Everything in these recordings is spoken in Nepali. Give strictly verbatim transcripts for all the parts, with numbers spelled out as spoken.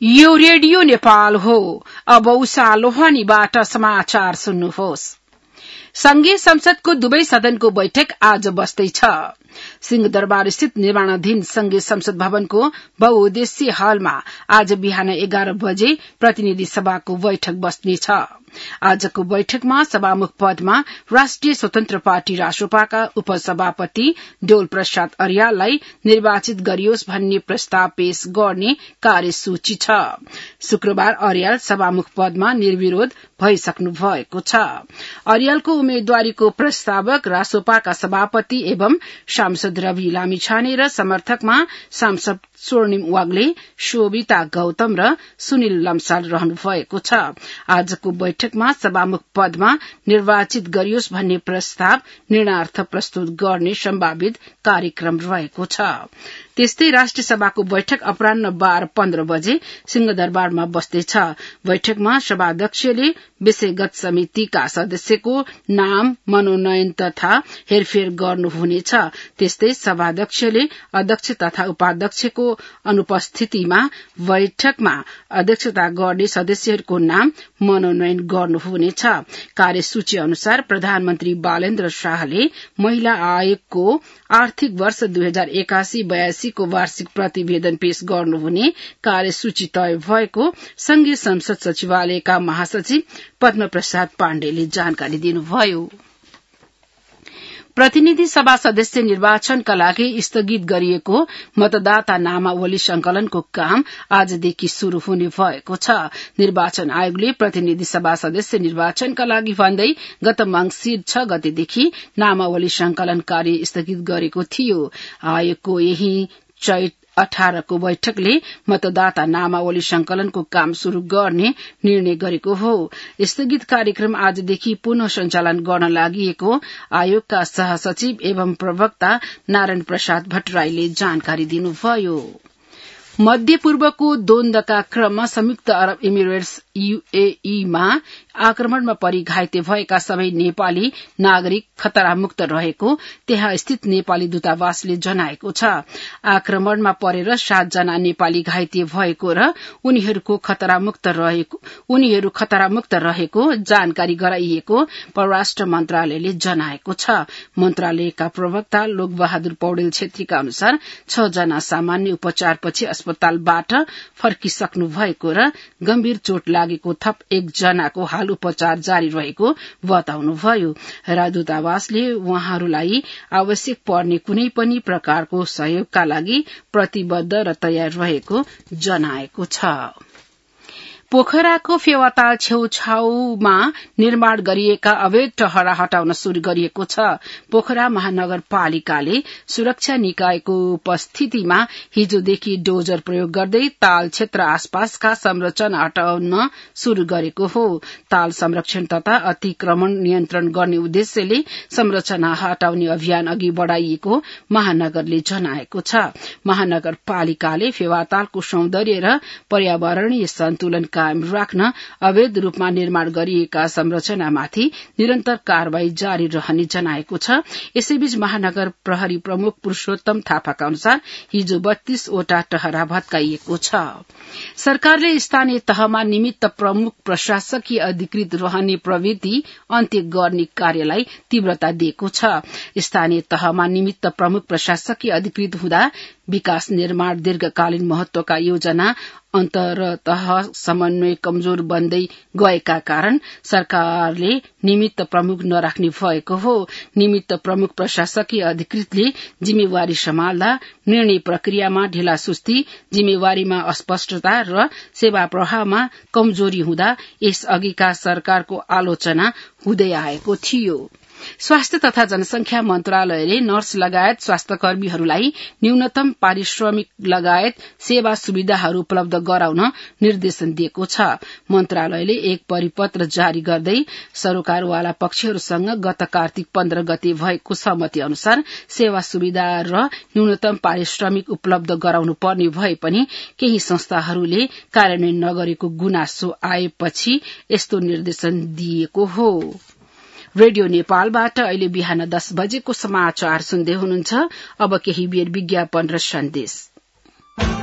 यो रेडियो नेपाल हो। अब उषा लोहानीबाट समाचार सुन्नुहोस्। संघीय संसदको दुवै सदनको बैठक आज बस्दैछ। सिंहदरबार स्थित निर्माणाधीन संघीय संसद भवनको बहुउद्देश्यीय हलमा आज बिहान एघार बजे प्रतिनिधि सभाको बैठक बस्नेछ। आजको बैठकमा सभामुख पदमा राष्ट्रिय स्वतन्त्र पार्टी रासोपाका उपसभापति डोल प्रसाद अर्याललाई निर्वाचित गरियोस् भन्ने प्रस्ताव पेश गर्ने कार्यसूची छ। शुक्रबार अर्याल सभामुख पदमा निर्विरोध भइसक्नु भएको छ। अर्यालको उम्मेद्वारीको प्रस्तावक रासोपाका सभापति एवं सांसद रवि लामिछाने र समर्थकमा सांसद स्वर्णिम वाग्ले, शोभिता गौतम र सुनिल लम्साल रहनु भएको छ। आजको बैठकमा सभामुख पदमा निर्वाचित गरियोस् भन्ने प्रस्ताव निर्णयार्थ प्रस्तुत गर्ने सम्भावित कार्यक्रम रहेको छ। त्यस्तै राष्ट्रिय सभाको बैठक अपराह्न बाह्र पन्ध्र बजे सिंहदरबारमा बस्दैछ। बैठकमा सभाध्यक्षले विषयगत समितिका सदस्यको नाम, मनोनयन तथा हेरफेर गर्नुहुनेछ। त्यस्तै सभाध्यक्षले अध्यक्ष तथा उपाध्यक्षको अनुपस्थितिमा बैठकमा अध्यक्षता गर्ने सदस्यहरूको नाम मनोनयन गर्नुहुनेछ। कार्यसूची अनुसार प्रधानमन्त्री बालेन्द्र शाहले महिला आयोगको आर्थिक वर्ष दुई हजार एकासी बयासी को वार्षिक प्रतिवेदन पेश गर्नुहुने कार्यसूची तय भएको संघीय संसद सचिवालयका महासचिव पद्म प्रसाद पाण्डेले जानकारी दिनुभयो। प्रतिनिधि सभा सदस्य निर्वाचनका लागि स्थगित गरिएको मतदाता नामावली संकलनको काम आजदेखि शुरू हुने भएको छ। निर्वाचन आयोगले प्रतिनिधि सभा सदस्य निर्वाचनका लागि भन्दै गत मंसिर छ गतेदेखि नामावली संकलन कार्य स्थगित गरेको थियो। आयोगको यही चैत अठारको बैठकले मतदाता नामावली संकलनको काम शुरू गर्ने निर्णय गरेको हो। स्थगित कार्यक्रम आजदेखि पुनः सञ्चालन गर्न लागि आयोगका सहसचिव एवं प्रवक्ता नारायण प्रसाद भट्टराईले जानकारी दिनुभयो। मध्य पूर्वको द्वन्द्वका क्रममा संयुक्त अरब इमिरेट्स यूएईमा आक्रमणमा परि घाइते भएका सबै नेपाली नागरिक खतरामुक्त रहेको त्यहाँ स्थित नेपाली दूतावासले जनाएको छ। आक्रमणमा परेर सातजना नेपाली घाइते भएको र उनीहरूको खतरामुक्त रहेको उनीहरू खतरामुक्त रहेको जानकारी गराइएको परराष्ट्र मन्त्रालयले जनाएको छ। मन्त्रालयका प्रवक्ता लोकबहादुर पौडेल छेत्रीका अनुसार छ जना सामान्य उपचारपछि अस्पतालबाट फर्किसक्नु भएको र गम्भीर चोट लागेको थप एक जनाको हाल उपचार जारी रहेको बताउनुभयो। राजदूतावासले उहाँहरूलाई आवश्यक पर्ने कुनै पनि प्रकारको सहयोगका लागि प्रतिबद्ध र तयार रहेको जनाएको छ। पोखराको फेवाताल छेउछाउमा निर्माण गरिएका अवैध टहरा हटाउन शुरू गरिएको छ। पोखरा महानगरपालिकाले सुरक्षा निकायको उपस्थितिमा हिजोदेखि डोजर प्रयोग गर्दै ताल क्षेत्र आसपासका संरचना हटाउन शुरू गरेको हो। ताल संरक्षण तथा अतिक्रमण नियन्त्रण गर्ने उद्देश्यले संरचना हटाउने अभियान अघि बढ़ाइएको महानगरले जनाएको छ। महानगरपालिकाले फेवातालको सौन्दर्य र पर्यावरणीय सन्तुलन कायम राख्न अवैध रूपमा निर्माण गरिएका संरचनामाथि निरन्तर कार्यवाही जारी रहने जनाएको छ। यसैबीच महानगर प्रहरी प्रमुख पुरूषोत्तम थापाका अनुसार हिजो बत्तीसवटा टहरा भत्काइएको छ। सरकारले स्थानीय तहमा निमित्त प्रमुख प्रशासकीय अधिकृत रहने प्रवृत्ति अन्त्य गर्ने कार्यलाई तीव्रता दिएको छ। स्थानीय तहमा निमित्त प्रमुख प्रशासकीय अधिकृत हुँदा विकास निर्माण दीर्घकालीन महत्वका योजना अन्तरतः समन्वय कमजोर बन्दै गएका कारण सरकारले निमित्त प्रमुख नराख्ने भएको हो। निमित्त प्रमुख प्रशासकीय अधिकृतले जिम्मेवारी सम्हाल्दा निर्णय प्रक्रियामा ढिलासुस्ती, जिम्मेवारीमा अस्पष्टता र सेवा प्रवाहमा कमजोरी हुँदा यसअघिका सरकारको आलोचना हुँदै आएको थियो। स्वास्थ्य तथा जनसंख्या मन्त्रालयले नर्स लगायत स्वास्थ्यकर्मीहरूलाई न्यूनतम पारिश्रमिक लगायत सेवा सुविधाहरू उपलब्ध गराउन निर्देशन दिएको छ। मन्त्रालयले एक परिपत्र जारी गर्दै सरोकारवाला पक्षहरूसँग गत कार्तिक पन्ध्र गते भएको सहमति अनुसार सेवा सुविधा र न्यूनतम पारिश्रमिक उपलब्ध गराउनु पर्ने भए पनि केही संस्थाहरूले कार्यान्वयन नगरेको गुनासो आएपछि यस्तो निर्देशन दिएको हो। रेडियो नेपालबाट अहिले बिहान दस बजेको समाचार सुन्दै हुनुहुन्छ। अब केही बेर विज्ञापन र सन्देश।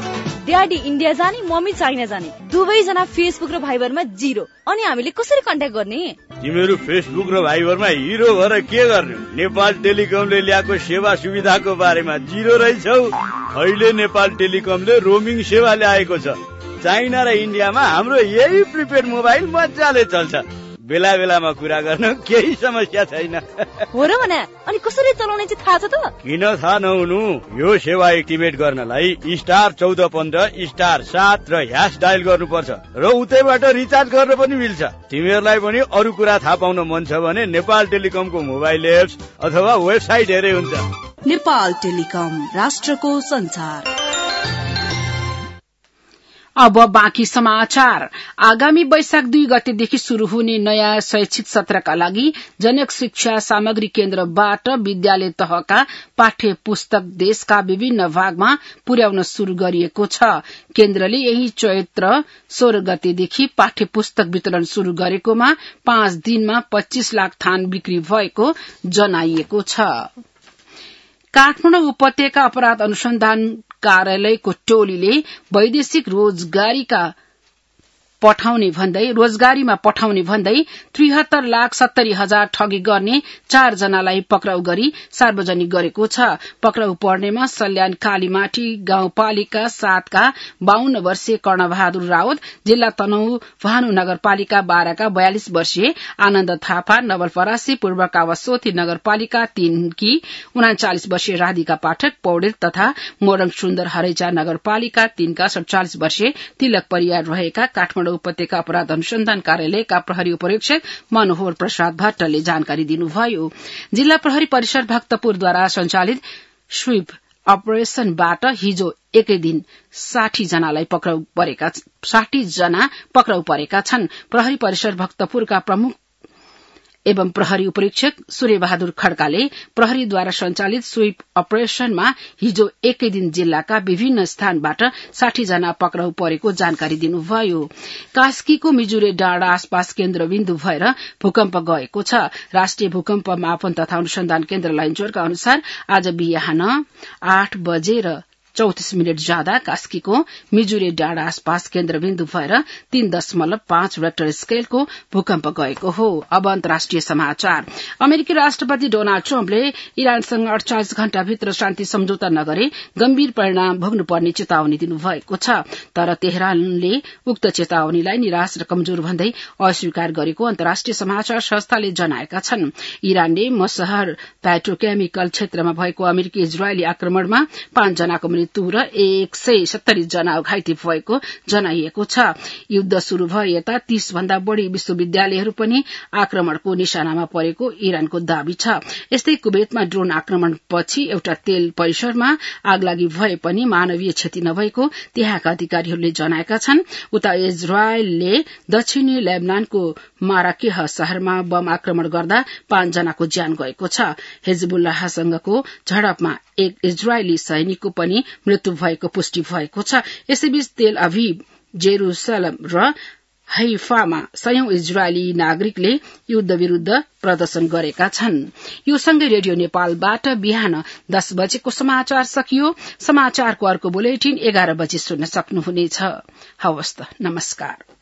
ड्याडी इन्डिया जाने मम्मी चाइना जाने दुवैजना फेसबुक र भाइबरमा जिरो। अनि हामीले कसरी कन्ट्याक्ट गर्ने? तिमीहरू फेसबुक र भाइबरमा हिरो भएर के गर्ने? नेपाल टेलिकमले ल्याएको सेवा सुविधाको बारेमा जिरो रहेछौ। अहिले नेपाल टेलिकमले रोमिङ सेवा ल्याएको छ। चाइना र इन्डियामा हाम्रो यही प्रिपेड मोबाइल मजाले चल्छ। बेला बेलामा कुरा गर्न केही समस्या छैन। हो र भने अनि कसरी चलाउने चाहिँ थाहा छ त? किन थाहा नहुनु? यो सेवा एक्टिभेट गर्नलाई स्टार चौध पन्ध्र स्टार सात र ह्यास डायल गर्नुपर्छ र उतैबाट रिचार्ज गर्न पनि मिल्छ। तिमीहरूलाई पनि अरू कुरा थाहा पाउन मन छ भने नेपाल टेलिकमको मोबाइल एप्स अथवा वेबसाइट हेरे हुन्छ। नेपाल टेलिकम, राष्ट्रको संचार। अब बाँकी समाचार। आगामी वैशाख दुई गतेदेखि शुरू हुने नयाँ शैक्षिक सत्रका लागि जनक शिक्षा सामग्री केन्द्रबाट विद्यालय तहका पाठ्य पुस्तक देशका विभिन्न भागमा पुर्याउन शुरू गरिएको छ। केन्द्रले यही चैत्र सोह्र गतेदेखि पाठ्य पुस्तक वितरण शुरू गरेकोमा पाँच दिनमा पच्चीस लाख थान बिक्री भएको जनाइएको छ। काठमाडौँ उपत्यका अपराध अनुसन्धान कार्यालयको टोलीले वैदेशिक रोजगारीका पठाउने भन्दै रोजगारीमा पठाउने भन्दै त्रिहत्तर लाख सत्तरी हजार ठगी गर्ने चार जनालाई पक्राउ गरी सार्वजनिक गरेको छ। पक्राउ पर्नेमा सल्यान कालीमाटी गाउँपालिका सातका बाहन्न वर्षीय कर्णबहादुर राउत, जिल्ला तनहु भानु नगरपालिका बाह्रका बयालिस वर्षीय आनन्द थापा, नवलपरासी पूर्व कावासोती नगरपालिका तीनकी उनाचालिस वर्षीय राधिका पाठक पौडेल तथा मोरङ सुन्दर हरैचा नगरपालिका तीनका सड़चालिस वर्षीय तिलक परियार रहेका काठमाडौँ उपत्यका अपराध अनुसन्धान कार्यालयका प्रहरी उपरीक्षक मनोहर प्रसाद भट्टले जानकारी दिनुभयो। जिल्ला प्रहरी परिषद भक्तपुरद्वारा संचालित स्वीप अपरेशनबाट हिजो एकै दिन साठी जनालाई पक्राउ परेका साठी जना पक्राउ परेका छन्। प्रहरी परिषद भक्तपुरका प्रमुख एवं प्रहरी उपरीक्षक सूर्यबहादुर खड्काले प्रहरीद्वारा संचालित स्वीप अपरेशनमा हिजो एकै दिन जिल्लाका विभिन्न स्थानबाट साठी जना पक्राउ परेको जानकारी दिनुभयो। कास्कीको मिजुरे डाँडा आसपास केन्द्रबिन्दु भएर भूकम्प गएको छ। राष्ट्रिय भूकम्प मापन तथा अनुसन्धान केन्द्र लाइन्चोरका अनुसार आज बिहान आठ बजेर चौतिस मिनट जाँदा कास्कीको मिजुरे डाँडा आसपास केन्द्रबिन्दु भएर तीन दशमलव पाँच रेक्टर स्केलको भूकम्प गएको हो। अब अन्तर्राष्ट्रिय समाचार। अमेरिकी राष्ट्रपति डोनाल्ड ट्रम्पले इरानसँग अड़चालिस घण्टाभित्र शान्ति सम्झौता नगरे गम्भीर परिणाम भोग्नुपर्ने चेतावनी दिनुभएको छ। तर तेहरानले उक्त चेतावनीलाई निराश र कमजोर भन्दै अस्वीकार गरेको अन्तर्राष्ट्रिय समाचार संस्थाले जनाएका छन्। इरानले मसहर पेट्रोकेमिकल क्षेत्रमा भएको अमेरिकी इजरायली आक्रमणमा पाँच जनाको मृत्यु र एक सय सत्तरी जना घाइते भएको जनाइएको छ। युद्ध शुरू भए यता तीस भन्दा बढ़ी विश्वविद्यालयहरू पनि आक्रमणको निशानामा परेको इरानको दावी छ। यस्तै कुवेतमा ड्रोन आक्रमणपछि एउटा तेल परिसरमा आगलागी भए पनि मानवीय क्षति नभएको त्यहाँका अधिकारीहरूले जनाएका छन्। उता इजरायलले दक्षिणी लेबनानको माराकेह शहरमा बम आक्रमण गर्दा पाँच जनाको ज्यान गएको छ। हिजबुल्लाहसँगको झडपमा एक इजरायली सैनिकको पनि मृत्यु भएको पुष्टि भएको छ। यसैबीच तेल अभिव, जेरूसलम र हैफामा सयौं इजरायली नागरिकले युद्ध विरूद्ध प्रदर्शन गरेका छन्। यो सँगै रेडियो नेपालबाट बिहान दस बजेको समाचार सकियो। समाचारको अर्को बुलेटिन एघार बजे सुन्न सक्नुहुनेछ। हवस् त, नमस्कार।